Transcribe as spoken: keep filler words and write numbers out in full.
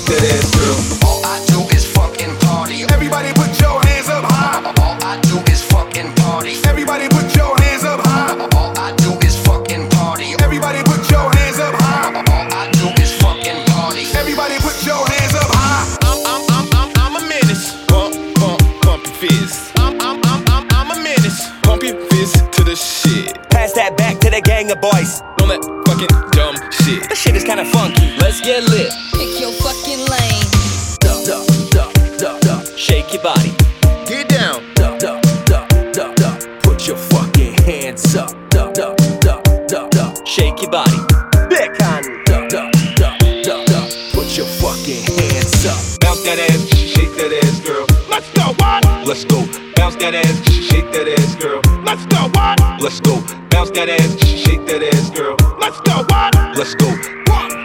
that ass, girl. All I do is fucking party. Everybody put your hands up high. All I do is fucking party. Everybody put your hands up high. All I do is fucking party. Everybody put your hands up high. All I do is fucking party. Everybody put your hands up high. I'm, I'm, I'm, I'm, I'm a menace. Pump, pump, pump your fist. I'm, I'm, I'm, I'm, I'm a menace. Pump your fist to the shit. Pass that back to the gang of boys. On that fucking dumb shit. This shit is kinda funky. Let's get lit. Pick your fucking lane. Duh, duh, duh, duh, duh. Shake your body. Get down. Duh, duh, duh, duh, duh. Put your fucking hands up. Duh, duh, duh, duh, duh. Shake your body. Backhand. Duh, duh, duh, duh, duh. Put your fucking hands up. Bounce that ass, shake that ass, girl. Let's go, what? Let's go. Bounce that ass, shake that ass, girl. Let's go, what? Let's go. Bounce that ass, shake that ass, girl. Let's go, what? Let's go. One,